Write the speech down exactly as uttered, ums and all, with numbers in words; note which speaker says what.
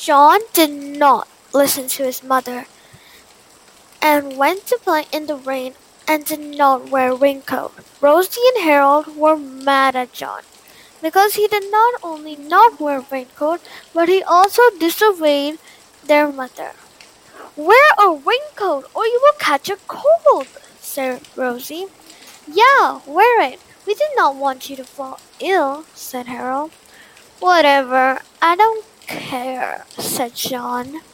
Speaker 1: John did not listen to his mother and went to play in the rain and did not wear a raincoat. Rosie and Harold were mad at John because he did not only not wear a raincoat, but he also disobeyed their mother. Wear a raincoat or you will catch a cold, said Rosie. Yeah, wear it. We did not want you to fall ill, said Harold. Whatever, I don't care, said John.